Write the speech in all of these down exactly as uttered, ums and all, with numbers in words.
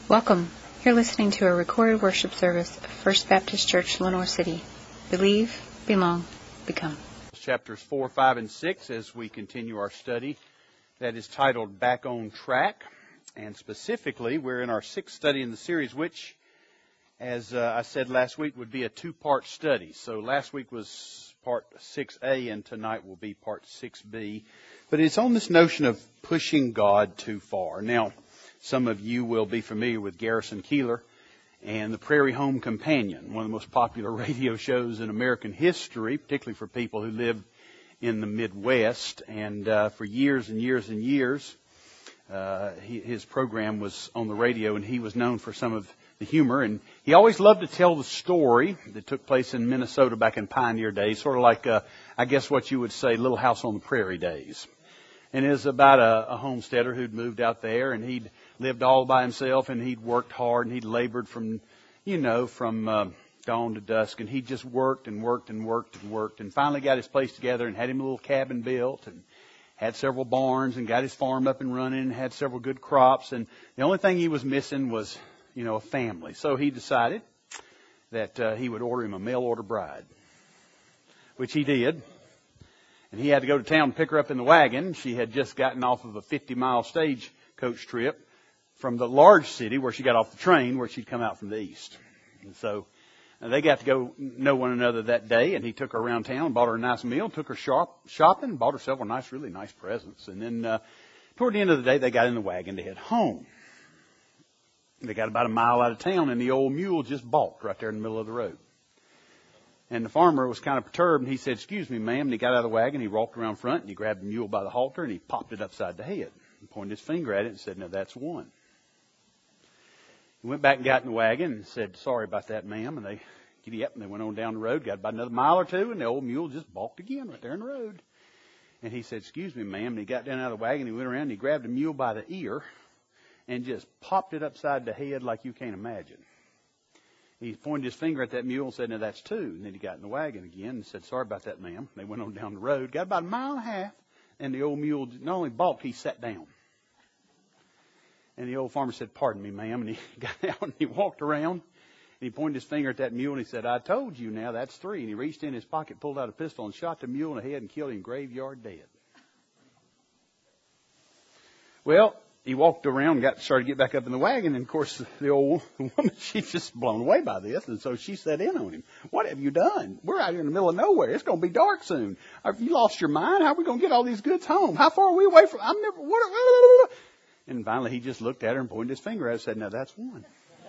Welcome. You're listening to a recorded worship service of First Baptist Church, Lenore City. Believe, belong, become. Chapters four, five, and six as we continue our study that is titled Back on Track. And specifically, we're in our sixth study in the series, which, as uh, I said last week, would be a two-part study. So last week was part six A, and tonight will be part six B. But it's on this notion of pushing God too far. Now, some of you will be familiar with Garrison Keillor and the Prairie Home Companion, one of the most popular radio shows in American history, particularly for people who live in the Midwest. And uh, for years and years and years, uh, he, his program was on the radio, and he was known for some of the humor. And he always loved to tell the story that took place in Minnesota back in pioneer days, sort of like, uh, I guess what you would say, Little House on the Prairie days. And it was about a, a homesteader who'd moved out there, and he'd lived all by himself, and he'd worked hard, and he'd labored from, you know, from uh, dawn to dusk, and he just worked and worked and worked and worked, and finally got his place together and had him a little cabin built, and had several barns, and got his farm up and running, and had several good crops, and the only thing he was missing was, you know, a family. So he decided that uh, he would order him a mail-order bride, which he did. And he had to go to town and pick her up in the wagon. She had just gotten off of a fifty-mile stagecoach trip from the large city where she got off the train where she'd come out from the east. And so uh, they got to go know one another that day, and he took her around town, bought her a nice meal, took her shop, shopping, bought her several nice, really nice presents. And then uh, toward the end of the day, they got in the wagon to head home. They got about a mile out of town, and the old mule just balked right there in the middle of the road. And the farmer was kind of perturbed, and he said, "Excuse me, ma'am." And he got out of the wagon, he walked around front, and he grabbed the mule by the halter, and he popped it upside the head. He pointed his finger at it and said, "Now that's one." He went back and got in the wagon and said, "Sorry about that, ma'am." And they, giddy up, and they went on down the road, got about another mile or two, and the old mule just balked again right there in the road. And he said, "Excuse me, ma'am." And he got down out of the wagon, he went around, and he grabbed the mule by the ear and just popped it upside the head like you can't imagine. He pointed his finger at that mule and said, "Now that's two." And then he got in the wagon again and said, "Sorry about that, ma'am." They went on down the road, got about a mile and a half, and the old mule not only balked, he sat down. And the old farmer said, "Pardon me, ma'am." And he got out and he walked around, and he pointed his finger at that mule, and he said, "I told you, now that's three." And he reached in his pocket, pulled out a pistol, and shot the mule in the head and killed him graveyard dead. Well, he walked around and got started to get back up in the wagon. And, of course, the old woman, she's just blown away by this. And so she sat in on him. "What have you done? We're out here in the middle of nowhere. It's going to be dark soon. Have you lost your mind? How are we going to get all these goods home? How far are we away from... I'm never... What?" And finally, he just looked at her and pointed his finger at her and said, "Now, that's one."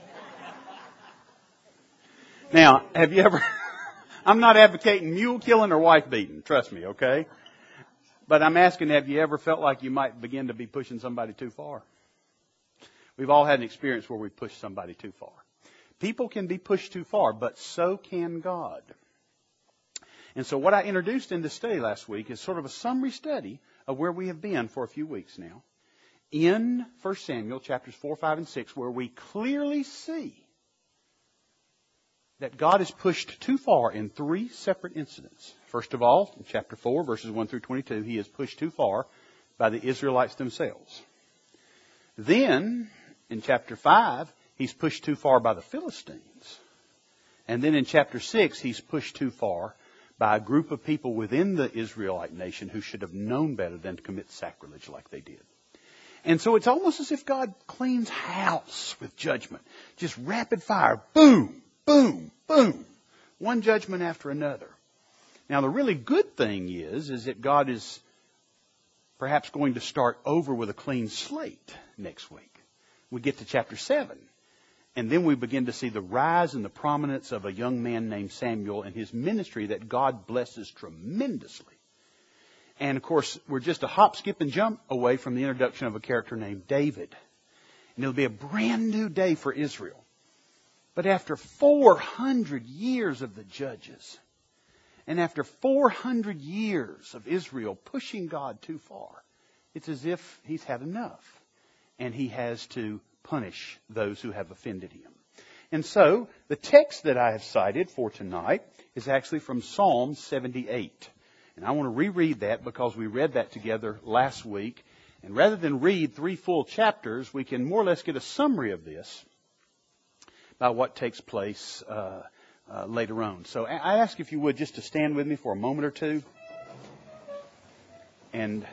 Now, have you ever... I'm not advocating mule killing or wife beating. Trust me, okay? But I'm asking, have you ever felt like you might begin to be pushing somebody too far? We've all had an experience where we push somebody too far. People can be pushed too far, but so can God. And so what I introduced in this study last week is sort of a summary study of where we have been for a few weeks now in First Samuel chapters four, five, and six, where we clearly see that God is pushed too far in three separate incidents. First of all, in chapter four, verses one through twenty-two, he is pushed too far by the Israelites themselves. Then, in chapter five, he's pushed too far by the Philistines. And then in chapter six, he's pushed too far by a group of people within the Israelite nation who should have known better than to commit sacrilege like they did. And so it's almost as if God cleans house with judgment. Just rapid fire, boom, boom, boom. One judgment after another. Now, the really good thing is, is that God is perhaps going to start over with a clean slate next week. We get to chapter seven. And then we begin to see the rise and the prominence of a young man named Samuel and his ministry that God blesses tremendously. And, of course, we're just a hop, skip, and jump away from the introduction of a character named David. And it'll be a brand new day for Israel. But after four hundred years of the judges, and after four hundred years of Israel pushing God too far, it's as if he's had enough. And he has to punish those who have offended him. And so, the text that I have cited for tonight is actually from Psalm seventy-eight. And I want to reread that because we read that together last week. And rather than read three full chapters, we can more or less get a summary of this by what takes place uh, uh, later on. So I ask if you would just to stand with me for a moment or two. And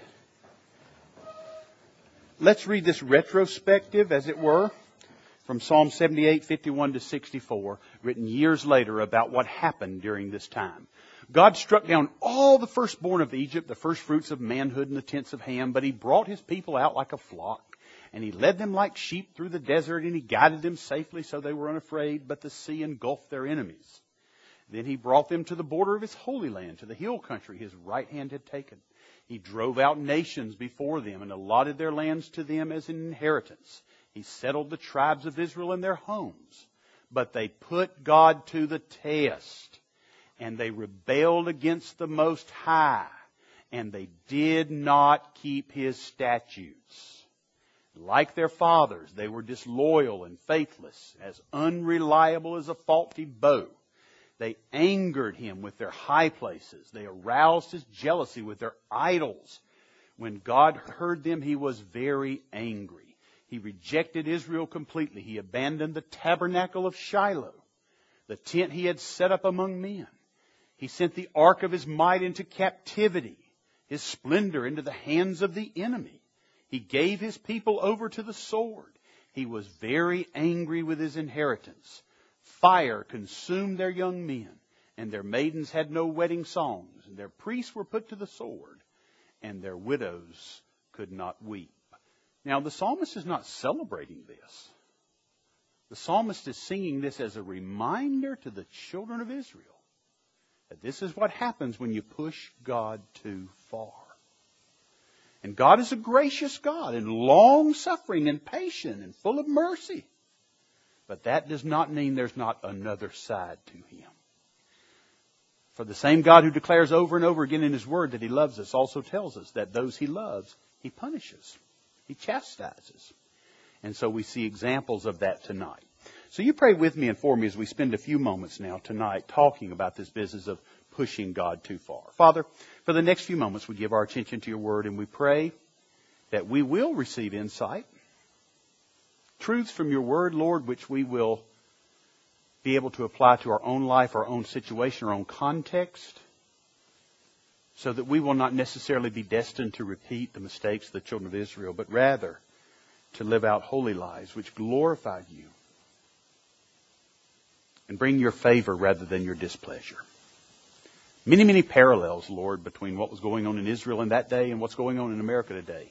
let's read this retrospective, as it were, from Psalm seventy-eight, fifty-one to sixty-four, written years later about what happened during this time. God struck down all the firstborn of Egypt, the first fruits of manhood in the tents of Ham, but He brought His people out like a flock. And He led them like sheep through the desert, and He guided them safely so they were unafraid, but the sea engulfed their enemies. Then He brought them to the border of His holy land, to the hill country His right hand had taken. He drove out nations before them and allotted their lands to them as an inheritance. He settled the tribes of Israel in their homes. But they put God to the test, and they rebelled against the Most High, and they did not keep His statutes. Like their fathers, they were disloyal and faithless, as unreliable as a faulty bow. They angered Him with their high places. They aroused His jealousy with their idols. When God heard them, He was very angry. He rejected Israel completely. He abandoned the tabernacle of Shiloh, the tent He had set up among men. He sent the ark of His might into captivity, His splendor into the hands of the enemy. He gave His people over to the sword. He was very angry with His inheritance. Fire consumed their young men, and their maidens had no wedding songs, and their priests were put to the sword, and their widows could not weep. Now, the psalmist is not celebrating this. The psalmist is singing this as a reminder to the children of Israel that this is what happens when you push God too far. And God is a gracious God and long-suffering and patient and full of mercy. But that does not mean there's not another side to Him. For the same God who declares over and over again in His Word that He loves us also tells us that those He loves, He punishes. He chastises. And so we see examples of that tonight. So you pray with me and for me as we spend a few moments now tonight talking about this business of pushing God too far. Father, for the next few moments we give our attention to Your Word, and we pray that we will receive insight, truths from Your Word, Lord, which we will be able to apply to our own life, our own situation, our own context, so that we will not necessarily be destined to repeat the mistakes of the children of Israel, but rather to live out holy lives which glorify You and bring Your favor rather than Your displeasure. Many, many parallels, Lord, between what was going on in Israel in that day and what's going on in America today.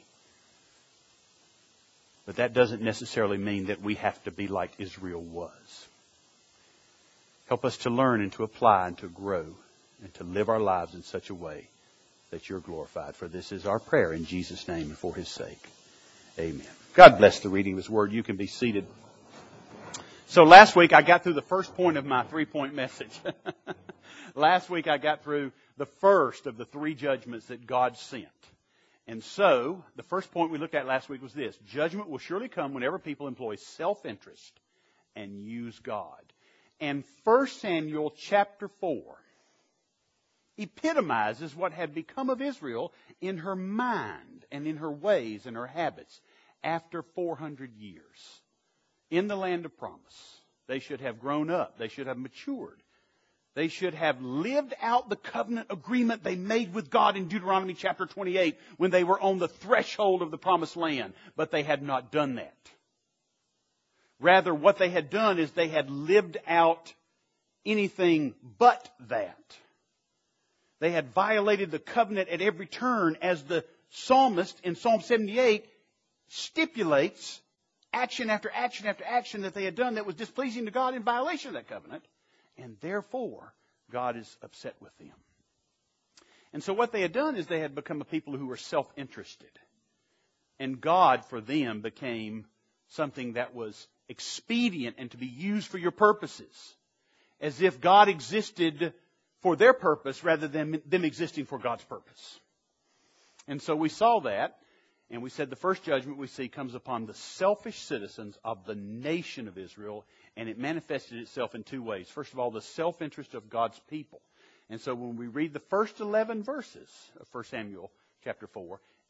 But that doesn't necessarily mean that we have to be like Israel was. Help us to learn and to apply and to grow and to live our lives in such a way that You're glorified. For this is our prayer in Jesus' name and for His sake. Amen. God bless the reading of His Word. You can be seated. So last week I got through the first point of my three-point message. Last week I got through the first of the three judgments that God sent. And so the first point we looked at last week was this: judgment will surely come whenever people employ self-interest and use God. And First Samuel chapter four epitomizes what had become of Israel in her mind and in her ways and her habits after four hundred years in the land of promise. They should have grown up. They should have matured. They should have lived out the covenant agreement they made with God in Deuteronomy chapter twenty-eight when they were on the threshold of the promised land. But they had not done that. Rather, what they had done is they had lived out anything but that. They had violated the covenant at every turn, as the psalmist in Psalm seventy-eight stipulates action after action after action that they had done that was displeasing to God in violation of that covenant. And therefore, God is upset with them. And so what they had done is they had become a people who were self-interested. And God, for them, became something that was expedient and to be used for your purposes. As if God existed for their purpose rather than them existing for God's purpose. And so we saw that. And we said the first judgment we see comes upon the selfish citizens of the nation of Israel. And it manifested itself in two ways. First of all, the self-interest of God's people. And so when we read the first eleven verses of First Samuel chapter four,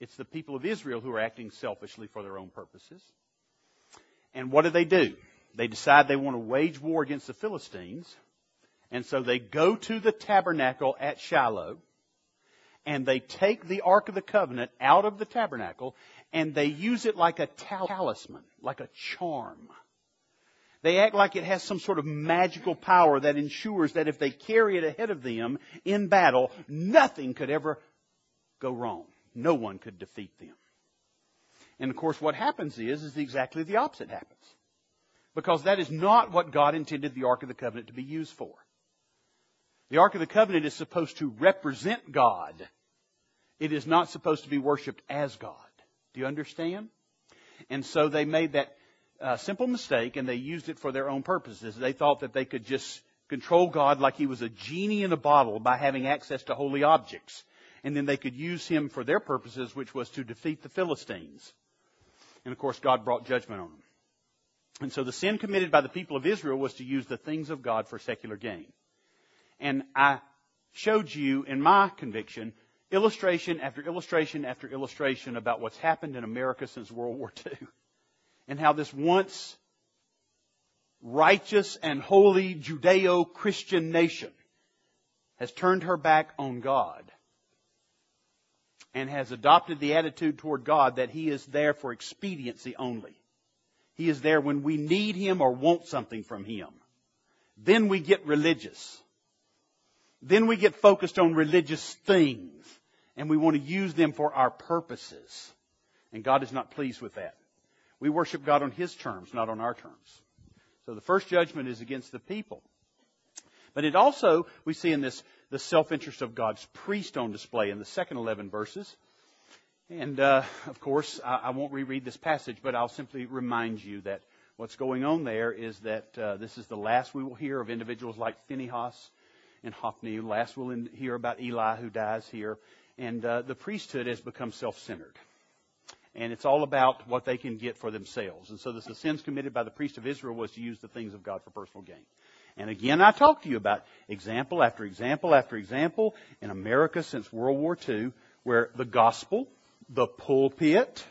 It's the people of Israel who are acting selfishly for their own purposes. And what do they do? They decide they want to wage war against the Philistines. And so they go to the tabernacle at Shiloh. And they take the Ark of the Covenant out of the tabernacle. And they use it like a talisman, like a charm. They act like it has some sort of magical power that ensures that if they carry it ahead of them in battle, nothing could ever go wrong. No one could defeat them. And of course what happens is, is exactly the opposite happens. Because that is not what God intended the Ark of the Covenant to be used for. The Ark of the Covenant is supposed to represent God. It is not supposed to be worshipped as God. Do you understand? And so they made that uh, simple mistake and they used it for their own purposes. They thought that they could just control God like He was a genie in a bottle by having access to holy objects. And then they could use Him for their purposes, which was to defeat the Philistines. And of course, God brought judgment on them. And so the sin committed by the people of Israel was to use the things of God for secular gain. And I showed you, in my conviction, illustration after illustration after illustration about what's happened in America since World War Two. And how this once righteous and holy Judeo-Christian nation has turned her back on God. And has adopted the attitude toward God that He is there for expediency only. He is there when we need Him or want something from Him. Then we get religious. Then we get focused on religious things. And we want to use them for our purposes. And God is not pleased with that. We worship God on His terms, not on our terms. So the first judgment is against the people. But it also, we see in this, the self-interest of God's priest on display in the second eleven verses. And, uh, of course, I, I won't reread this passage, but I'll simply remind you that what's going on there is that uh, this is the last we will hear of individuals like Phinehas and Hophni. Last we'll in, hear about Eli who dies here. And uh, the priesthood has become self-centered. And it's all about what they can get for themselves. And so the, the sins committed by the priest of Israel was to use the things of God for personal gain. And again, I talked to you about example after example after example in America since World War Two, where the gospel, the pulpit,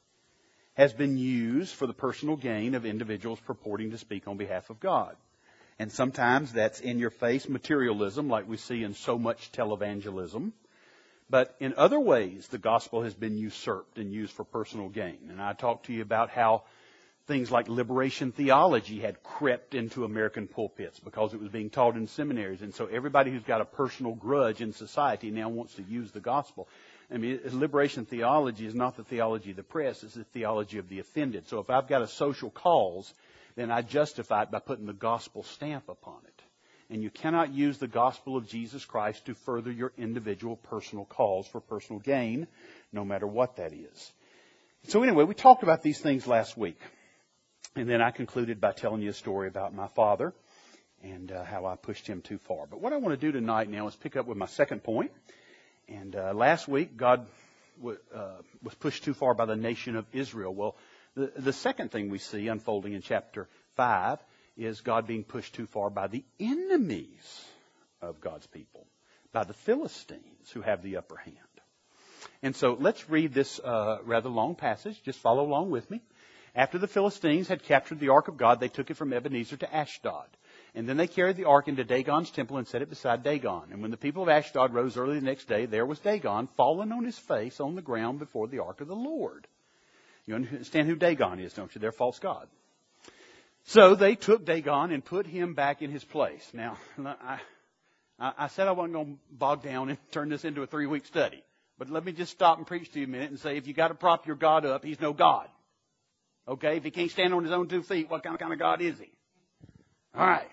has been used for the personal gain of individuals purporting to speak on behalf of God. And sometimes that's in-your-face materialism, like we see in so much televangelism. But in other ways, the gospel has been usurped and used for personal gain. And I talked to you about how things like liberation theology had crept into American pulpits because it was being taught in seminaries. And so everybody who's got a personal grudge in society now wants to use the gospel. I mean, liberation theology is not the theology of the press, it's the theology of the offended. So if I've got a social cause, then I justify it by putting the gospel stamp upon it. And you cannot use the gospel of Jesus Christ to further your individual personal cause for personal gain, no matter what that is. So anyway, we talked about these things last week. And then I concluded by telling you a story about my father and uh, how I pushed him too far. But what I want to do tonight now is pick up with my second point. And uh, last week, God w- uh, was pushed too far by the nation of Israel. Well, the, the second thing we see unfolding in chapter five is God being pushed too far by the enemies of God's people, by the Philistines who have the upper hand. And so let's read this uh, rather long passage. Just follow along with me. After the Philistines had captured the ark of God, they took it from Ebenezer to Ashdod. And then they carried the ark into Dagon's temple and set it beside Dagon. And when the people of Ashdod rose early the next day, there was Dagon fallen on his face on the ground before the ark of the Lord. You understand who Dagon is, don't you? They're false god. So they took Dagon and put him back in his place. Now, I, I said I wasn't going to bog down and turn this into a three-week study. But let me just stop and preach to you a minute and say, if you got to prop your God up, he's no God. Okay? If he can't stand on his own two feet, what kind of, kind of God is he? All right.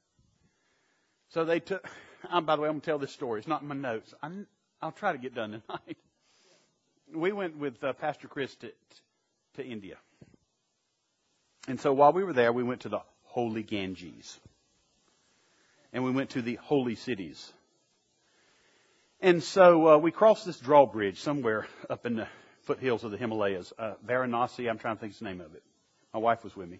So they took, um, by the way, I'm going to tell this story. It's not in my notes. I'm, I'll try to get done tonight. We went with uh, Pastor Chris to, to India. And so while we were there, we went to the Holy Ganges. And we went to the holy cities. And so uh, we crossed this drawbridge somewhere up in the foothills of the Himalayas. Uh, Varanasi, I'm trying to think of the name of it. My wife was with me.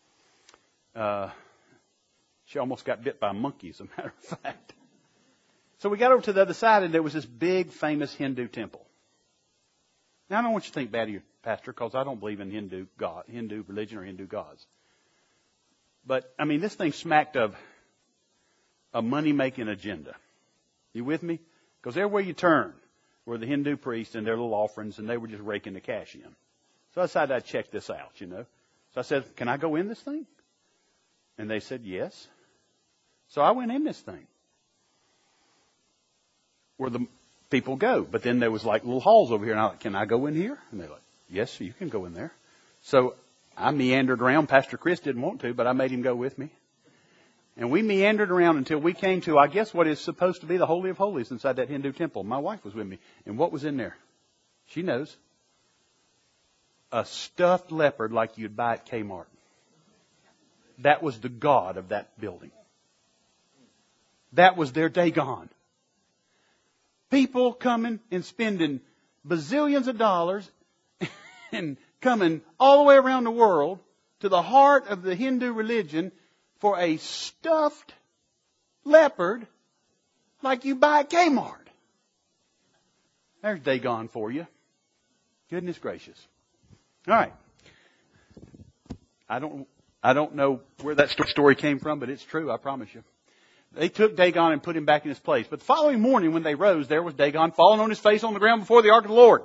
Uh, she almost got bit by a monkey, as a matter of fact. So we got over to the other side, and there was this big, famous Hindu temple. Now, I don't want you to think bad of your pastor because I don't believe in Hindu God, Hindu religion or Hindu gods. But, I mean, this thing smacked of a money-making agenda. You with me? Because everywhere you turn were the Hindu priests and their little offerings, and they were just raking the cash in. So I decided I'd check this out, you know. So I said, can I go in this thing? And they said, yes. So I went in this thing where the people go. But then there was like little halls over here. And I was like, can I go in here? And they're like, yes, you can go in there. So I meandered around. Pastor Chris didn't want to, but I made him go with me. And we meandered around until we came to, I guess, what is supposed to be the Holy of Holies inside that Hindu temple. My wife was with me. And what was in there? She knows. A stuffed leopard like you'd buy at Kmart. That was the god of that building. That was their Dagon. People coming and spending bazillions of dollars and coming all the way around the world to the heart of the Hindu religion for a stuffed leopard like you buy at Kmart. There's Dagon for you. Goodness gracious. All right. I don't, I don't know where that story came from, but it's true, I promise you. They took Dagon and put him back in his place. But the following morning when they rose, there was Dagon falling on his face on the ground before the ark of the Lord.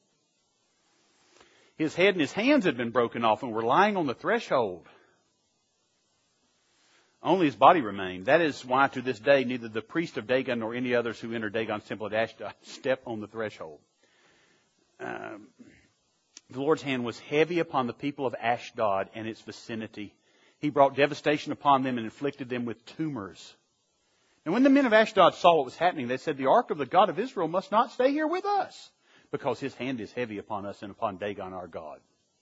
His head and his hands had been broken off and were lying on the threshold. Only his body remained. That is why to this day neither the priest of Dagon nor any others who enter Dagon's temple at Ashdod step on the threshold. Um, the Lord's hand was heavy upon the people of Ashdod and its vicinity. He brought devastation upon them and inflicted them with tumors. And when the men of Ashdod saw what was happening, they said, the ark of the God of Israel must not stay here with us, because his hand is heavy upon us and upon Dagon our God.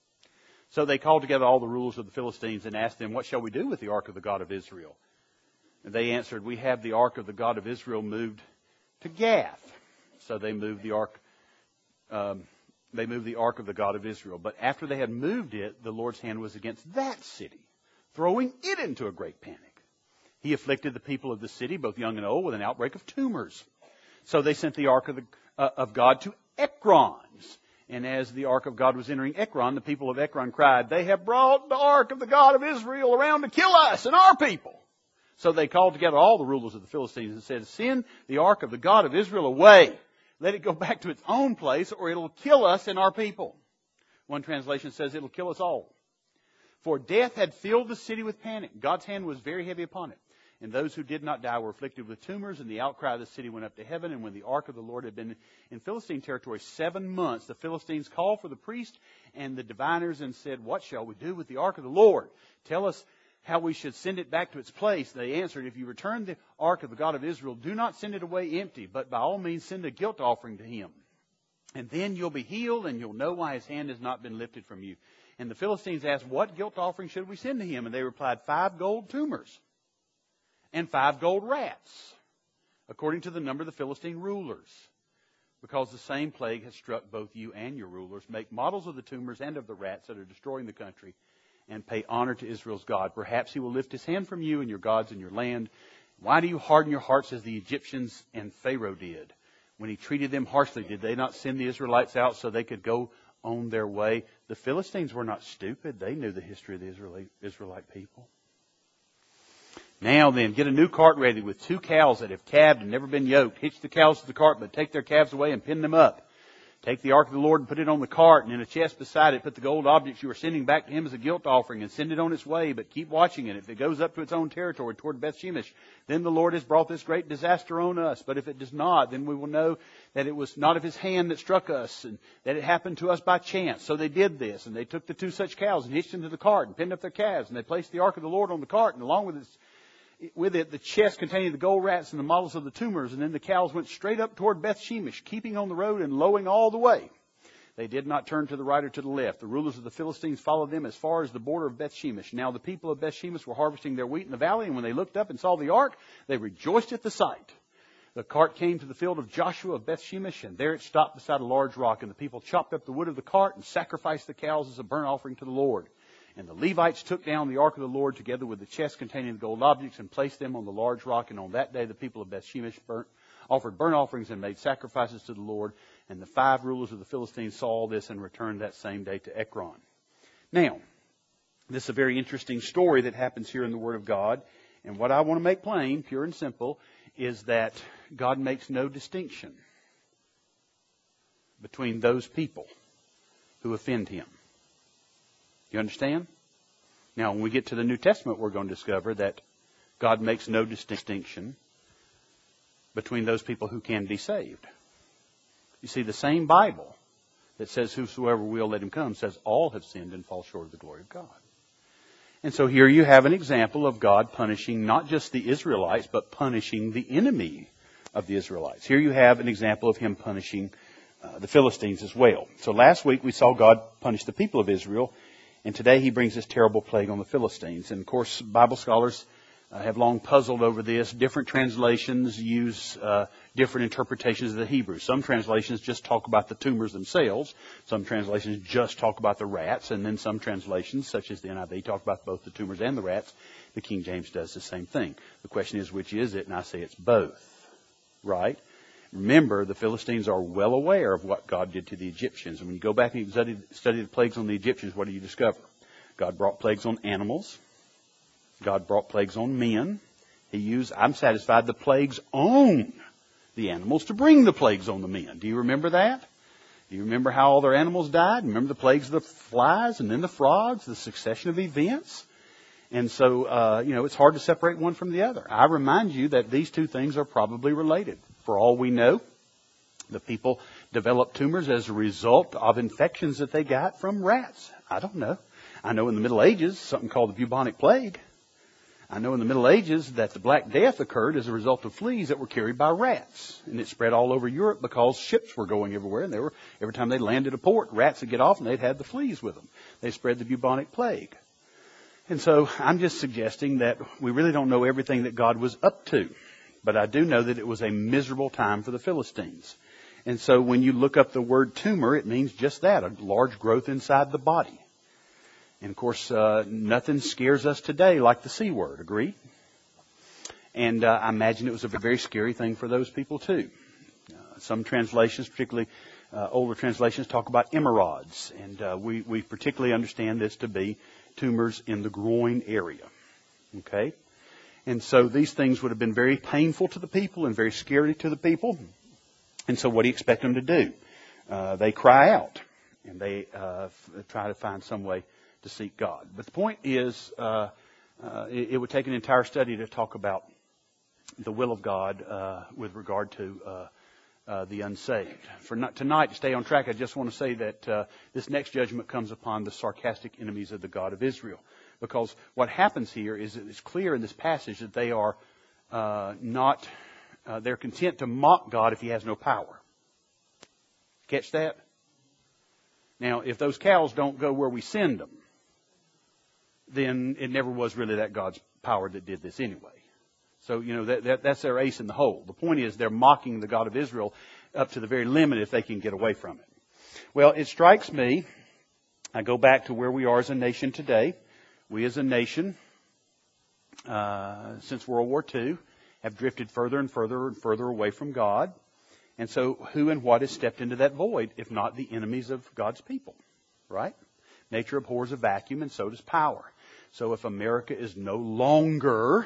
So they called together all the rulers of the Philistines and asked them, what shall we do with the ark of the God of Israel? And they answered, we have the ark of the God of Israel moved to Gath. So they moved the ark, um, they moved the ark of the God of Israel. But after they had moved it, the Lord's hand was against that city, throwing it into a great panic. He afflicted the people of the city, both young and old, with an outbreak of tumors. So they sent the ark of, the, uh, of God to Ekron. And as the ark of God was entering Ekron, the people of Ekron cried, they have brought the ark of the God of Israel around to kill us and our people. So they called together all the rulers of the Philistines and said, send the ark of the God of Israel away. Let it go back to its own place, or it'll kill us and our people. One translation says it'll kill us all. For death had filled the city with panic. God's hand was very heavy upon it. And those who did not die were afflicted with tumors, and the outcry of the city went up to heaven. And when the ark of the Lord had been in Philistine territory seven months, the Philistines called for the priest and the diviners and said, what shall we do with the ark of the Lord? Tell us how we should send it back to its place. They answered, if you return the ark of the God of Israel, do not send it away empty, but by all means send a guilt offering to him. And then you'll be healed, and you'll know why his hand has not been lifted from you. And the Philistines asked, what guilt offering should we send to him? And they replied, five gold tumors and five gold rats, according to the number of the Philistine rulers. Because the same plague has struck both you and your rulers. Make models of the tumors and of the rats that are destroying the country, and pay honor to Israel's God. Perhaps he will lift his hand from you and your gods and your land. Why do you harden your hearts as the Egyptians and Pharaoh did? When he treated them harshly, did they not send the Israelites out so they could go on their way? The Philistines were not stupid. They knew the history of the Israelite, Israelite people. Now then, get a new cart ready with two cows that have calved and never been yoked. Hitch the cows to the cart, but take their calves away and pin them up. Take the ark of the Lord and put it on the cart, and in a chest beside it put the gold objects you are sending back to him as a guilt offering, and send it on its way, but keep watching it. If it goes up to its own territory toward Beth-Shemesh, then the Lord has brought this great disaster on us. But if it does not, then we will know that it was not of his hand that struck us, and that it happened to us by chance. So they did this, and they took the two such cows and hitched them to the cart and pinned up their calves, and they placed the ark of the Lord on the cart, and along with its with it the chest containing the gold rats and the models of the tumors, and then the cows went straight up toward Beth-Shemesh, keeping on the road and lowing all the way. They did not turn to the right or to the left. The rulers of the Philistines followed them as far as the border of Beth-Shemesh. Now the people of Beth-Shemesh were harvesting their wheat in the valley, and when they looked up and saw the ark, they rejoiced at the sight. The cart came to the field of Joshua of Beth-Shemesh, and there it stopped beside a large rock, and the people chopped up the wood of the cart and sacrificed the cows as a burnt offering to the Lord. And the Levites took down the ark of the Lord together with the chest containing the gold objects and placed them on the large rock. And on that day the people of Beth-Shemesh burnt offered burnt offerings and made sacrifices to the Lord. And the five rulers of the Philistines saw all this and returned that same day to Ekron. Now, this is a very interesting story that happens here in the Word of God. And what I want to make plain, pure and simple, is that God makes no distinction between those people who offend Him. You understand? Now, when we get to the New Testament, we're going to discover that God makes no distinction between those people who can be saved. You see, the same Bible that says, whosoever will, let him come, says all have sinned and fall short of the glory of God. And so here you have an example of God punishing not just the Israelites, but punishing the enemy of the Israelites. Here you have an example of Him punishing uh, the Philistines as well. So last week we saw God punish the people of Israel, and today He brings this terrible plague on the Philistines. And of course, Bible scholars uh, have long puzzled over this. Different translations use uh, different interpretations of the Hebrew. Some translations just talk about the tumors themselves. Some translations just talk about the rats. And then some translations, such as the N I V, talk about both the tumors and the rats. The King James does the same thing. The question is, which is it? And I say it's both. Right? Remember, the Philistines are well aware of what God did to the Egyptians. And when you go back and you study, study the plagues on the Egyptians, what do you discover? God brought plagues on animals. God brought plagues on men. He used, I'm satisfied, the plagues on the animals to bring the plagues on the men. Do you remember that? Do you remember how all their animals died? Remember the plagues of the flies and then the frogs, the succession of events? And so, uh, you know, it's hard to separate one from the other. I remind you that these two things are probably related. For all we know, the people developed tumors as a result of infections that they got from rats. I don't know. I know in the Middle Ages, something called the bubonic plague. I know in the Middle Ages that the Black Death occurred as a result of fleas that were carried by rats. And it spread all over Europe because ships were going everywhere. And they were, every time they landed a port, rats would get off and they'd have the fleas with them. They spread the bubonic plague. And so I'm just suggesting that we really don't know everything that God was up to. But I do know that it was a miserable time for the Philistines. And so when you look up the word tumor, it means just that, a large growth inside the body. And of course, uh, nothing scares us today like the C word, agree? And uh, I imagine it was a very scary thing for those people too. Uh, some translations, particularly uh, older translations, talk about hemorrhoids. And uh, we, we particularly understand this to be tumors in the groin area. Okay? And so these things would have been very painful to the people and very scary to the people. And so what do you expect them to do? Uh, they cry out and they uh, f- try to find some way to seek God. But the point is, uh, uh, it, it would take an entire study to talk about the will of God uh, with regard to uh, uh, the unsaved. For not, tonight, to stay on track, I just want to say that uh, this next judgment comes upon the sarcastic enemies of the God of Israel. Because what happens here is that it's clear in this passage that they are uh, not, uh, they're content to mock God if He has no power. Catch that? Now, if those cows don't go where we send them, then it never was really that God's power that did this anyway. So, you know, that, that that's their ace in the hole. The point is they're mocking the God of Israel up to the very limit if they can get away from it. Well, it strikes me, I go back to where we are as a nation today. We as a nation, uh, since World War Two, have drifted further and further and further away from God. And so who and what has stepped into that void, if not the enemies of God's people, right? Nature abhors a vacuum, and so does power. So if America is no longer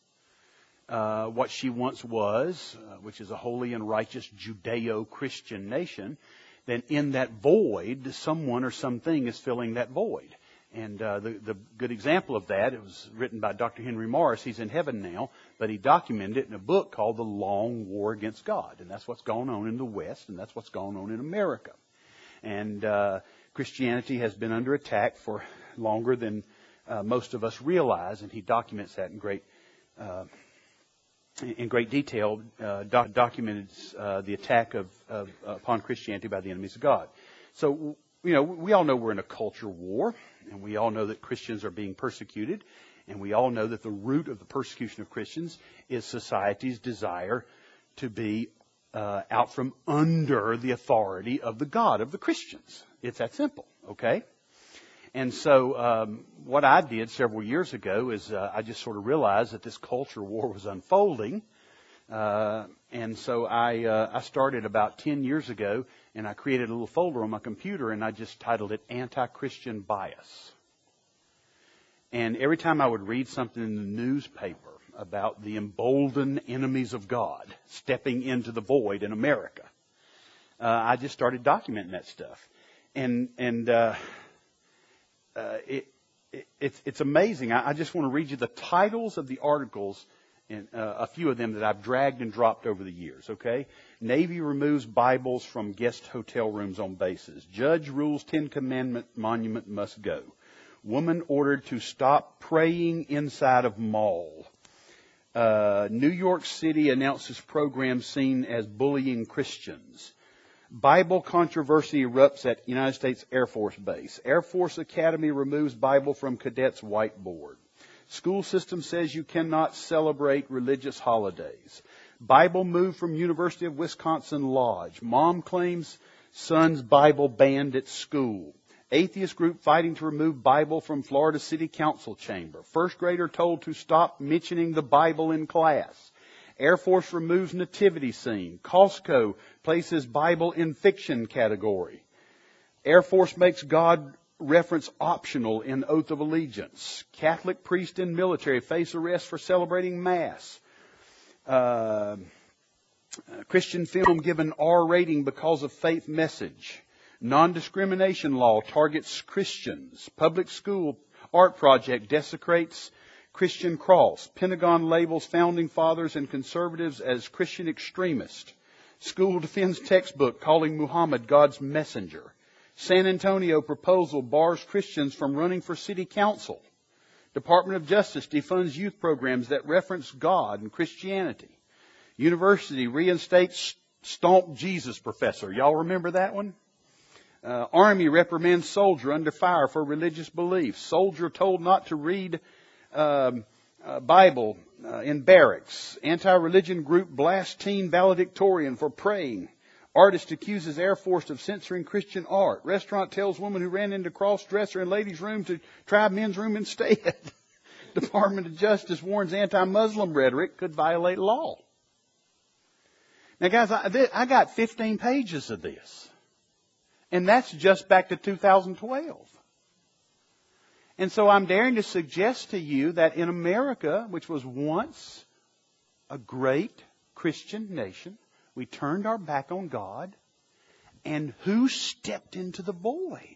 uh, what she once was, uh, which is a holy and righteous Judeo-Christian nation, then in that void, someone or something is filling that void. And uh, the, the good example of that, it was written by Doctor Henry Morris. He's in heaven now, but he documented it in a book called The Long War Against God. And that's what's going on in the West, and that's what's going on in America. And uh, Christianity has been under attack for longer than uh, most of us realize, and he documents that in great uh, in great detail. Uh, doc- documented uh, the attack of, of uh, upon Christianity by the enemies of God. So, you know, we all know we're in a culture war, and we all know that Christians are being persecuted, and we all know that the root of the persecution of Christians is society's desire to be uh, out from under the authority of the God of the Christians. It's that simple, okay? And so um, what I did several years ago is uh, I just sort of realized that this culture war was unfolding, Uh, and so I, uh, I started about ten years ago, and I created a little folder on my computer, and I just titled it Anti-Christian Bias. And every time I would read something in the newspaper about the emboldened enemies of God stepping into the void in America, uh, I just started documenting that stuff. And, and, uh, uh, it, it, it's, it's amazing. I, I just want to read you the titles of the articles, and uh, a few of them that I've dragged and dropped over the years, okay? Navy removes Bibles from guest hotel rooms on bases. Judge rules Ten Commandment monument must go. Woman ordered to stop praying inside of mall. Uh, New York City announces program seen as bullying Christians. Bible controversy erupts at United States Air Force Base. Air Force Academy removes Bible from cadets' whiteboard. School system says you cannot celebrate religious holidays. Bible moved from University of Wisconsin Lodge. Mom claims son's Bible banned at school. Atheist group fighting to remove Bible from Florida City Council chamber. First grader told to stop mentioning the Bible in class. Air Force removes nativity scene. Costco places Bible in fiction category. Air Force makes God reference optional in Oath of Allegiance. Catholic priest in military face arrest for celebrating Mass. Uh, Christian film given R rating because of faith message. Non-discrimination law targets Christians. Public school art project desecrates Christian cross. Pentagon labels founding fathers and conservatives as Christian extremists. School defends textbook calling Muhammad God's messenger. San Antonio proposal bars Christians from running for city council. Department of Justice defunds youth programs that reference God and Christianity. University reinstates Stomp Jesus professor. Y'all remember that one? Uh, Army reprimands soldier under fire for religious beliefs. Soldier told not to read um, uh, Bible uh, in barracks. Anti-religion group blasts teen valedictorian for praying. Artist accuses Air Force of censoring Christian art. Restaurant tells woman who ran into cross-dresser in ladies' room to try men's room instead. Department of Justice warns anti-Muslim rhetoric could violate law. Now, guys, I, I got fifteen pages of this. And that's just back to two thousand twelve. And so I'm daring to suggest to you that in America, which was once a great Christian nation, we turned our back on God. And who stepped into the void?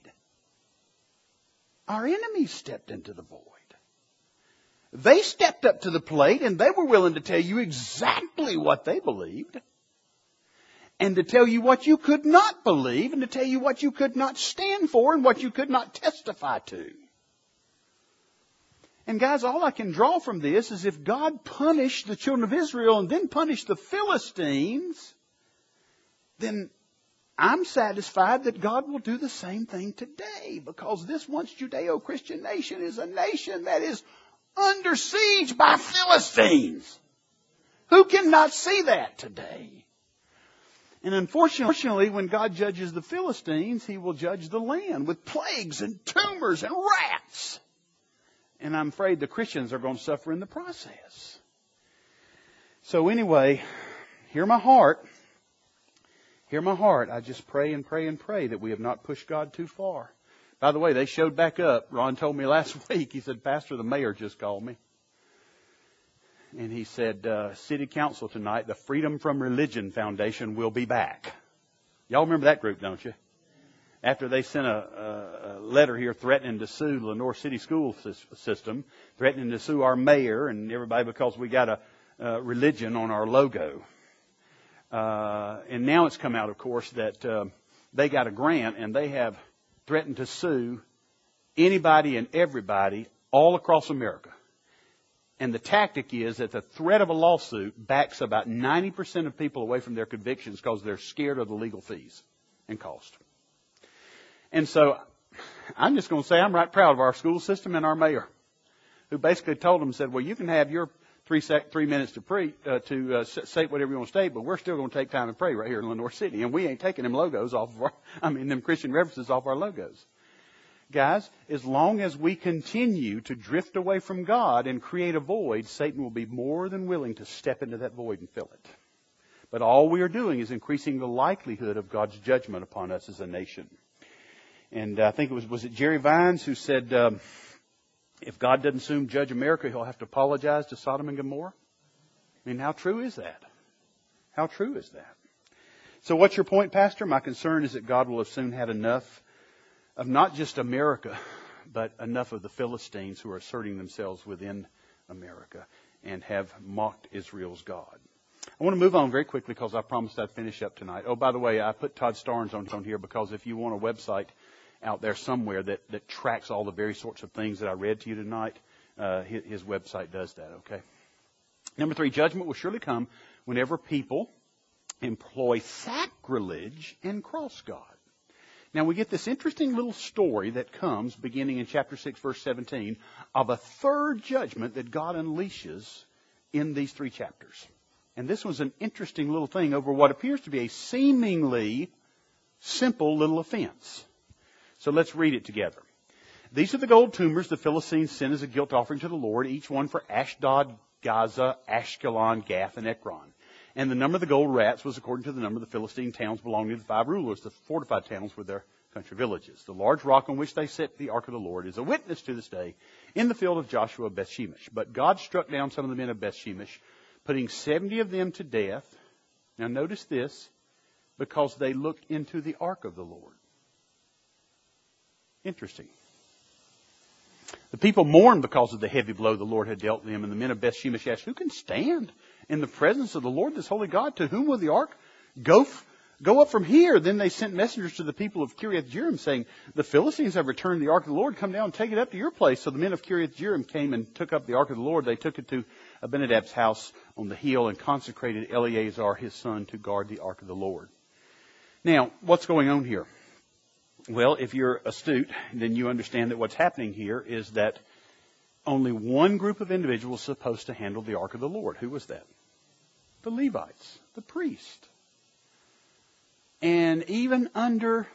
Our enemies stepped into the void. They stepped up to the plate and they were willing to tell you exactly what they believed. And to tell you what you could not believe, and to tell you what you could not stand for, and what you could not testify to. And guys, all I can draw from this is if God punished the children of Israel and then punished the Philistines, then I'm satisfied that God will do the same thing today. Because this once Judeo-Christian nation is a nation that is under siege by Philistines. Who cannot see that today? And unfortunately, when God judges the Philistines, He will judge the land with plagues and tumors and rats. And I'm afraid the Christians are going to suffer in the process. So anyway, hear my heart. Hear my heart. I just pray and pray and pray that we have not pushed God too far. By the way, they showed back up. Ron told me last week, he said, Pastor, the mayor just called me. And he said, uh, City Council tonight, the Freedom from Religion Foundation will be back. Y'all remember that group, don't you? After they sent a, a, a letter here threatening to sue the Lenore City School System, threatening to sue our mayor and everybody because we got a, a religion on our logo. Uh, and now it's come out, of course, that uh, they got a grant and they have threatened to sue anybody and everybody all across America. And the tactic is that the threat of a lawsuit backs about ninety percent of people away from their convictions because they're scared of the legal fees and cost. And so I'm just going to say I'm right proud of our school system and our mayor, who basically told them, said, well, you can have your three sec- three minutes to pre uh, to uh, say whatever you want to say, but we're still going to take time and pray right here in Lenore City. And we ain't taking them logos off of our, I mean, them Christian references off our logos. Guys, as long as we continue to drift away from God and create a void, Satan will be more than willing to step into that void and fill it. But all we are doing is increasing the likelihood of God's judgment upon us as a nation. And I think it was, was it Jerry Vines who said, um, if God doesn't soon judge America, He'll have to apologize to Sodom and Gomorrah? I mean, how true is that? How true is that? So what's your point, Pastor? My concern is that God will have soon had enough of not just America, but enough of the Philistines who are asserting themselves within America and have mocked Israel's God. I want to move on very quickly because I promised I'd finish up tonight. Oh, by the way, I put Todd Starnes on, on here because if you want a website out there somewhere that, that tracks all the very sorts of things that I read to you tonight, uh, his, his website does that, okay? Number three, judgment will surely come whenever people employ sacrilege and cross God. Now we get this interesting little story that comes beginning in chapter six, verse seventeen, of a third judgment that God unleashes in these three chapters. And this was an interesting little thing over what appears to be a seemingly simple little offense. So let's read it together. These are the gold tumors the Philistines sent as a guilt offering to the Lord, each one for Ashdod, Gaza, Ashkelon, Gath, and Ekron. And the number of the gold rats was according to the number of the Philistine towns belonging to the five rulers. The fortified towns were their country villages. The large rock on which they set the ark of the Lord is a witness to this day in the field of Joshua of Bethshemesh. But God struck down some of the men of Bethshemesh, putting seventy of them to death. Now notice this, because they looked into the ark of the Lord. Interesting. The people mourned because of the heavy blow the Lord had dealt them, and the men of Bethshemesh asked, who can stand in the presence of the Lord, this holy God? To whom will the ark go, f- go up from here? Then they sent messengers to the people of Kiriath Jearim, saying, the Philistines have returned the ark of the Lord. Come down and take it up to your place. So the men of Kiriath Jearim came and took up the ark of the Lord. They took it to Abinadab's house on the hill and consecrated Eleazar, his son, to guard the ark of the Lord. Now, what's going on here? Well, if you're astute, then you understand that what's happening here is that only one group of individuals is supposed to handle the ark of the Lord. Who was that? The Levites, the priest. And even under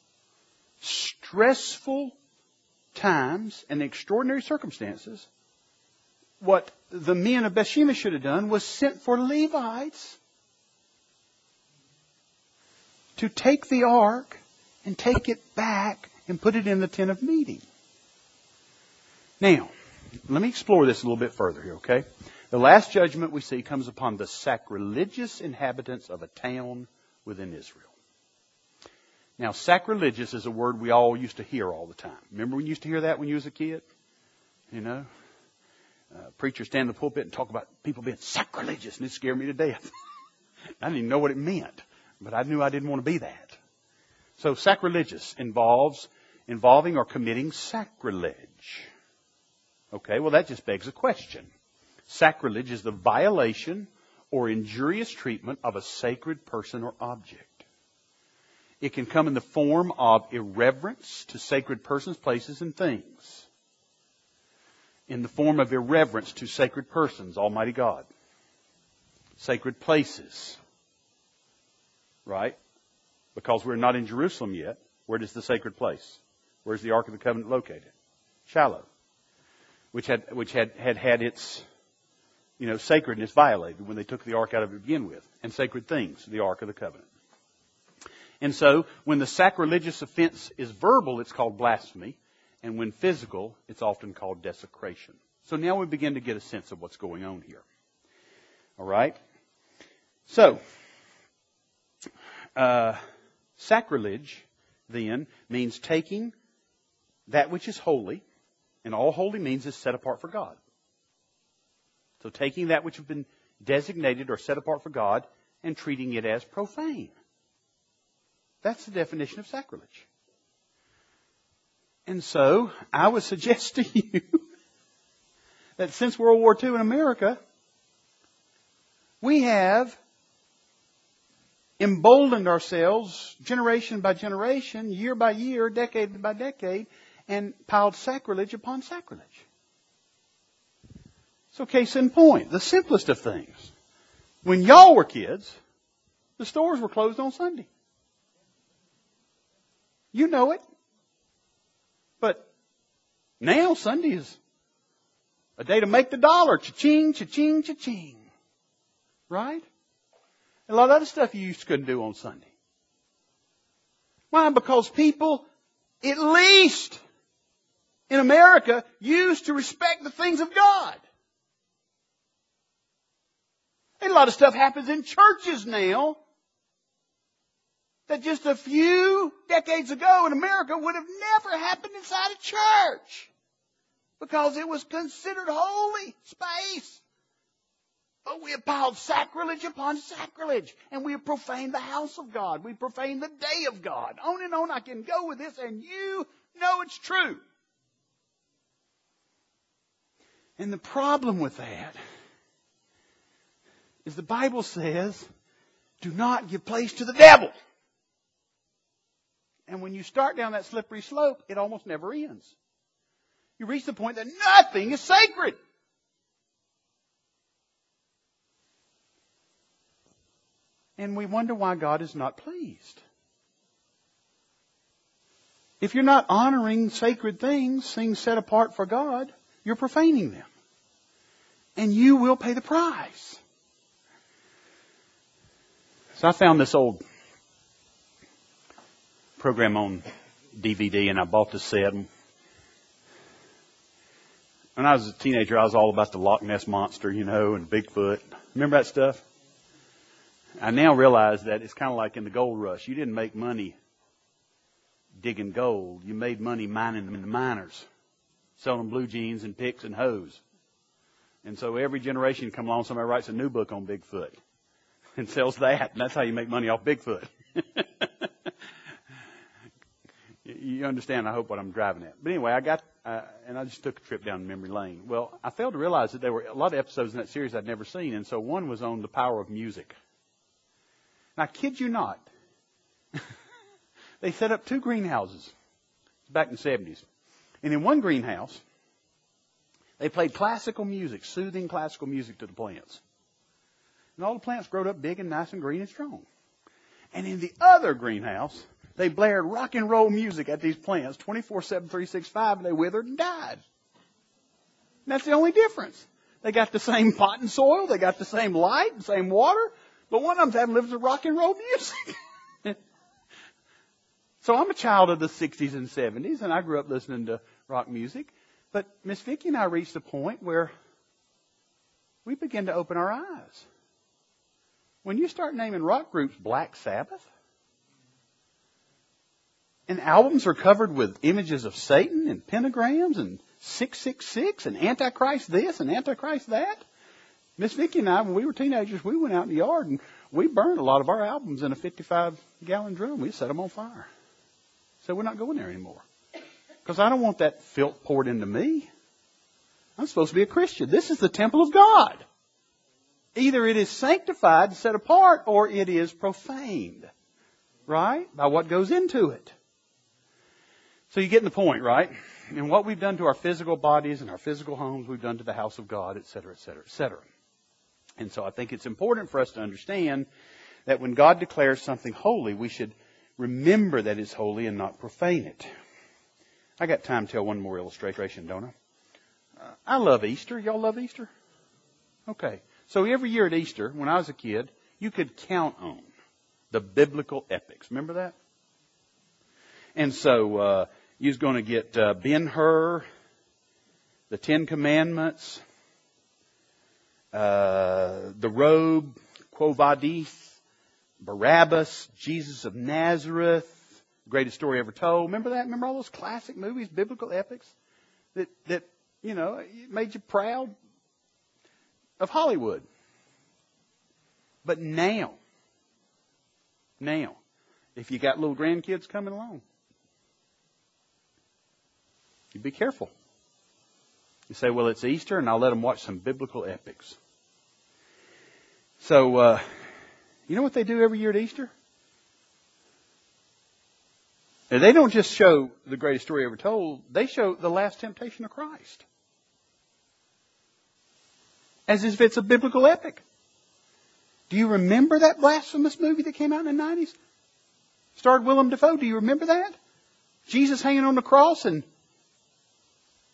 stressful times and extraordinary circumstances, what the men of Bethshemesh should have done was sent for Levites to take the ark and take it back and put it in the tent of meeting. Now, let me explore this a little bit further here, okay? The last judgment we see comes upon the sacrilegious inhabitants of a town within Israel. Now, sacrilegious is a word we all used to hear all the time. Remember when you used to hear that when you was a kid? You know? Uh, preachers stand in the pulpit and talk about people being sacrilegious, and it scared me to death. I didn't even know what it meant, but I knew I didn't want to be that. So sacrilegious involves involving or committing sacrilege. Okay, well that just begs a question. Sacrilege is the violation or injurious treatment of a sacred person or object. It can come in the form of irreverence to sacred persons, places, and things. In the form of irreverence to sacred persons, Almighty God. Sacred places. Right? Because we're not in Jerusalem yet. Where is the sacred place? Where's the Ark of the Covenant located? Shiloh. Which had, which had, had had its, you know, sacredness violated when they took the Ark out of it to begin with. And sacred things, the Ark of the Covenant. And so, when the sacrilegious offense is verbal, it's called blasphemy. And when physical, it's often called desecration. So now we begin to get a sense of what's going on here. All right? So, uh, sacrilege, then, means taking that which is holy, and all holy means is set apart for God. So taking that which has been designated or set apart for God and treating it as profane. That's the definition of sacrilege. And so, I would suggest to you that since World War Two in America, we have emboldened ourselves generation by generation, year by year, decade by decade, and piled sacrilege upon sacrilege. So case in point, the simplest of things. When y'all were kids, the stores were closed on Sunday. You know it. But now Sunday is a day to make the dollar. Cha-ching, cha-ching, cha-ching. Right? A lot of other stuff you used to couldn't do on Sunday. Why? Because people, at least in America, used to respect the things of God. And a lot of stuff happens in churches now that just a few decades ago in America would have never happened inside a church because it was considered holy space. But we have piled sacrilege upon sacrilege, and we have profaned the house of God. We profaned the day of God. On and on I can go with this, and you know it's true. And the problem with that is the Bible says, do not give place to the devil. And when you start down that slippery slope, it almost never ends. You reach the point that nothing is sacred. And we wonder why God is not pleased. If you're not honoring sacred things, things set apart for God, you're profaning them. And you will pay the price. So I found this old program on D V D and I bought the set. When I was a teenager, I was all about the Loch Ness Monster, you know, and Bigfoot. Remember that stuff? I now realize that it's kind of like in the gold rush. You didn't make money digging gold. You made money mining them in the miners, selling blue jeans and picks and hoes. And so every generation come along, somebody writes a new book on Bigfoot and sells that. And that's how you make money off Bigfoot. You understand, I hope, what I'm driving at. But anyway, I got, uh, and I just took a trip down memory lane. Well, I failed to realize that there were a lot of episodes in that series I'd never seen. And so one was on the power of music. And I kid you not, they set up two greenhouses back in the seventies. And in one greenhouse, they played classical music, soothing classical music to the plants. And all the plants growed up big and nice and green and strong. And in the other greenhouse, they blared rock and roll music at these plants twenty-four seven, three sixty-five, and they withered and died. And that's the only difference. They got the same pot and soil, they got the same light, the same water, but one of them's having lives with rock and roll music. So I'm a child of the sixties and seventies, and I grew up listening to rock music. But Miss Vicki and I reached a point where we began to open our eyes. When you start naming rock groups Black Sabbath, and albums are covered with images of Satan and pentagrams and six six six and Antichrist this and Antichrist that. Miss Vicki and I, when we were teenagers, we went out in the yard and we burned a lot of our albums in a fifty-five gallon drum. We set them on fire. So we're not going there anymore. Because I don't want that filth poured into me. I'm supposed to be a Christian. This is the temple of God. Either it is sanctified, set apart, or it is profaned. Right? By what goes into it. So you get the point, right? And what we've done to our physical bodies and our physical homes, we've done to the house of God, et cetera, et cetera, et cetera. And so I think it's important for us to understand that when God declares something holy, we should remember that it's holy and not profane it. I got time to tell one more illustration, don't I? Uh, I love Easter. Y'all love Easter? Okay. So every year at Easter, when I was a kid, you could count on the biblical epics. Remember that? And so uh, you was going to get uh, Ben-Hur, the Ten Commandments, uh, the robe, Quo Vadis, Barabbas, Jesus of Nazareth, the greatest story ever told. Remember that? Remember all those classic movies, biblical epics that, that you know, made you proud of Hollywood. But now, now, if you got little grandkids coming along, you be careful. You say, well, it's Easter, and I'll let them watch some biblical epics. So, uh, you know what they do every year at Easter? And they don't just show the greatest story ever told. They show the last temptation of Christ. As if it's a biblical epic. Do you remember that blasphemous movie that came out in the nineties? Starred Willem Dafoe. Do you remember that? Jesus hanging on the cross and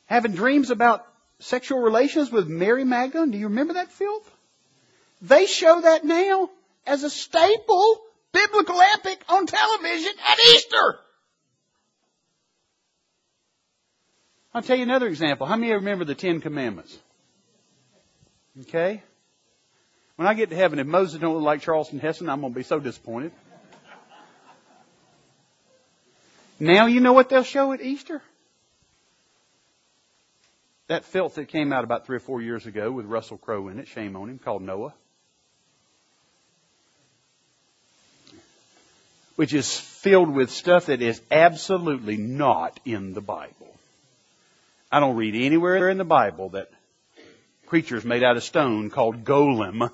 having dreams about sexual relations with Mary Magdalene. Do you remember that filth? They show that now as a staple biblical epic on television at Easter. I'll tell you another example. How many of you remember the Ten Commandments? Okay? When I get to heaven, if Moses don't look like Charleston Heston, I'm going to be so disappointed. Now you know what they'll show at Easter? That filth that came out about three or four years ago with Russell Crowe in it, shame on him, called Noah. Which is filled with stuff that is absolutely not in the Bible. I don't read anywhere in the Bible that creatures made out of stone called Golem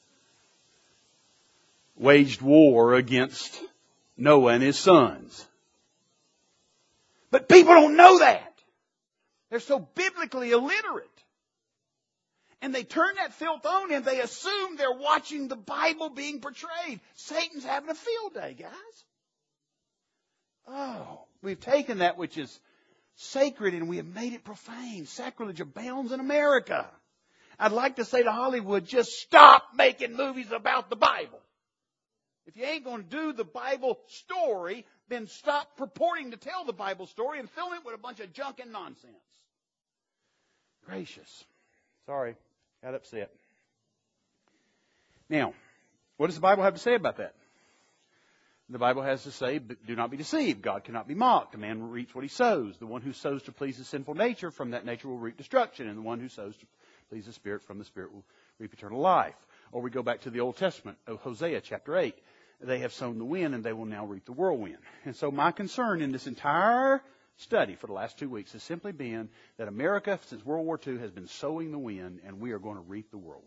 waged war against Noah and his sons. But people don't know that. They're so biblically illiterate. And they turn that filth on and they assume they're watching the Bible being portrayed. Satan's having a field day, guys. Oh, we've taken that which is sacred and we have made it profane. Sacrilege abounds in America. I'd like to say to Hollywood, just stop making movies about the Bible. If you ain't going to do the Bible story, then stop purporting to tell the Bible story and fill it with a bunch of junk and nonsense. Gracious. Sorry, got upset. Now, what does the Bible have to say about that? The Bible has to say, do not be deceived. God cannot be mocked. A man reaps what he sows. The one who sows to please his sinful nature, from that nature will reap destruction. And the one who sows to please the Spirit, from the Spirit will reap eternal life. Or we go back to the Old Testament, of Hosea chapter eight. They have sown the wind and they will now reap the whirlwind. And so my concern in this entire study for the last two weeks has simply been that America, since World War Two, has been sowing the wind and we are going to reap the whirlwind.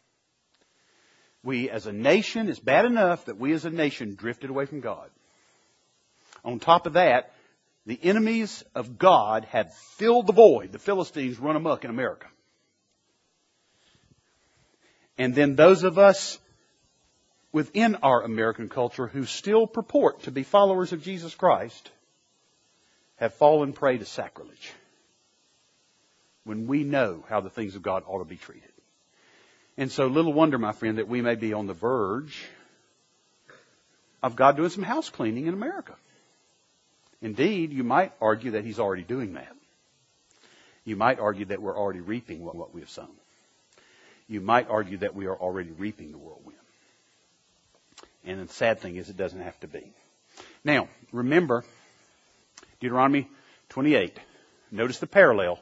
We as a nation, it's bad enough that we as a nation drifted away from God. On top of that, the enemies of God have filled the void. The Philistines run amok in America. And then those of us within our American culture who still purport to be followers of Jesus Christ have fallen prey to sacrilege when we know how the things of God ought to be treated. And so little wonder, my friend, that we may be on the verge of God doing some house cleaning in America. Indeed, you might argue that He's already doing that. You might argue that we're already reaping what we have sown. You might argue that we are already reaping the whirlwind. And the sad thing is it doesn't have to be. Now, remember Deuteronomy twenty-eight. Notice the parallel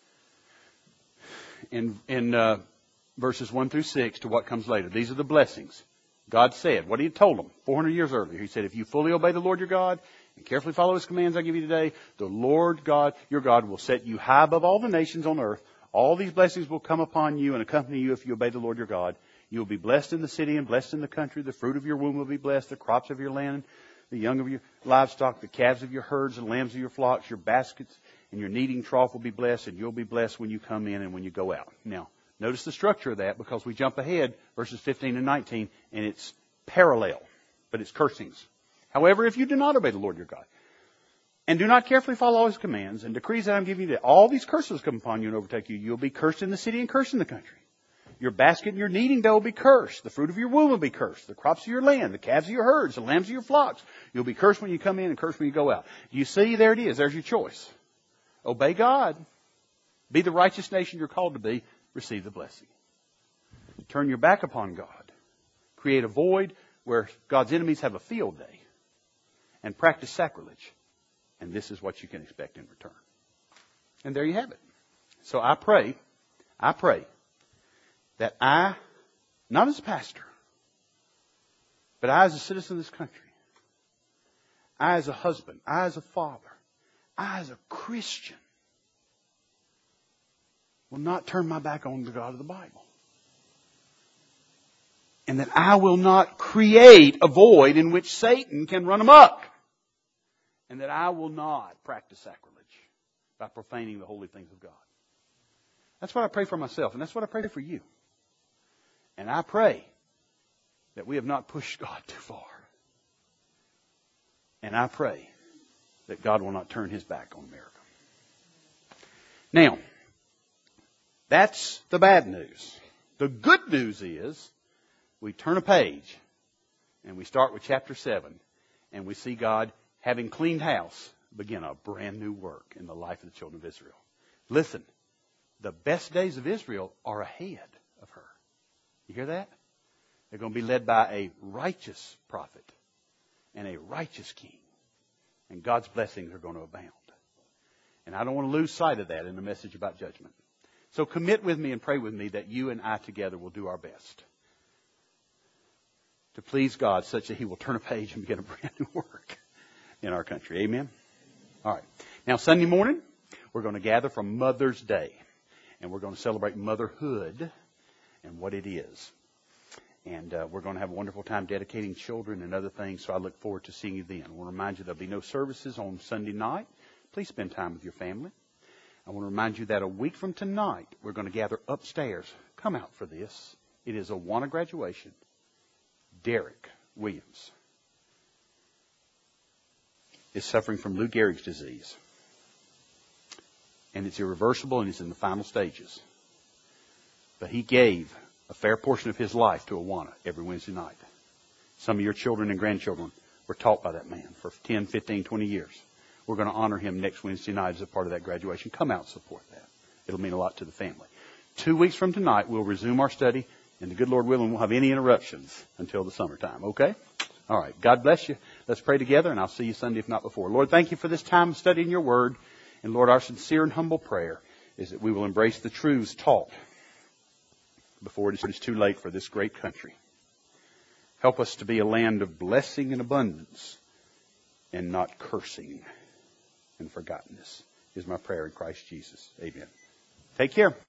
in, in uh, verses one through six to what comes later. These are the blessings. God said, what He had told them four hundred years earlier. He said, if you fully obey the Lord your God and carefully follow His commands I give you today, the Lord God, your God, will set you high above all the nations on earth. All these blessings will come upon you and accompany you if you obey the Lord your God. You will be blessed in the city and blessed in the country. The fruit of your womb will be blessed. The crops of your land, the young of your livestock, the calves of your herds and lambs of your flocks, your baskets and your kneading trough will be blessed, and you'll be blessed when you come in and when you go out. Now, notice the structure of that, because we jump ahead, verses fifteen and nineteen, and it's parallel, but it's cursings. However, if you do not obey the Lord your God, and do not carefully follow all His commands and decrees that I'm giving you, that all these curses come upon you and overtake you, you'll be cursed in the city and cursed in the country. Your basket and your kneading dough will be cursed. The fruit of your womb will be cursed. The crops of your land, the calves of your herds, the lambs of your flocks. You'll be cursed when you come in and cursed when you go out. You see, there it is. There's your choice. Obey God. Be the righteous nation you're called to be. Receive the blessing. Turn your back upon God. Create a void where God's enemies have a field day. And practice sacrilege. And this is what you can expect in return. And there you have it. So I pray, I pray that I, not as a pastor, but I as a citizen of this country, I as a husband, I as a father, I as a Christian, will not turn my back on the God of the Bible. And that I will not create a void in which Satan can run amok. And that I will not practice sacrilege by profaning the holy things of God. That's what I pray for myself, and that's what I pray for you. And I pray that we have not pushed God too far. And I pray that God will not turn His back on America. Now, that's the bad news. The good news is we turn a page and we start with chapter seven and we see God, having cleaned house, begin a brand new work in the life of the children of Israel. Listen, the best days of Israel are ahead of her. You hear that? They're going to be led by a righteous prophet and a righteous king. And God's blessings are going to abound. And I don't want to lose sight of that in the message about judgment. So commit with me and pray with me that you and I together will do our best to please God such that He will turn a page and begin a brand new work in our country. Amen? All right. Now, Sunday morning, we're going to gather for Mother's Day. And we're going to celebrate motherhood and what it is. And uh, we're going to have a wonderful time dedicating children and other things. So I look forward to seeing you then. I want to remind you there'll be no services on Sunday night. Please spend time with your family. I want to remind you that a week from tonight, we're going to gather upstairs. Come out for this. It is a Awana graduation. Derek Williams is suffering from Lou Gehrig's disease. And it's irreversible and it's in the final stages. But he gave a fair portion of his life to Awana every Wednesday night. Some of your children and grandchildren were taught by that man for ten, fifteen, twenty years. We're going to honor him next Wednesday night as a part of that graduation. Come out and support that. It'll mean a lot to the family. Two weeks from tonight, we'll resume our study, and the good Lord willing, won't have any interruptions until the summertime. Okay? All right. God bless you. Let's pray together, and I'll see you Sunday, if not before. Lord, thank you for this time of studying your word. And Lord, our sincere and humble prayer is that we will embrace the truths taught before it is too late for this great country. Help us to be a land of blessing and abundance and not cursing and forgottenness is my prayer in Christ Jesus. Amen. Take care.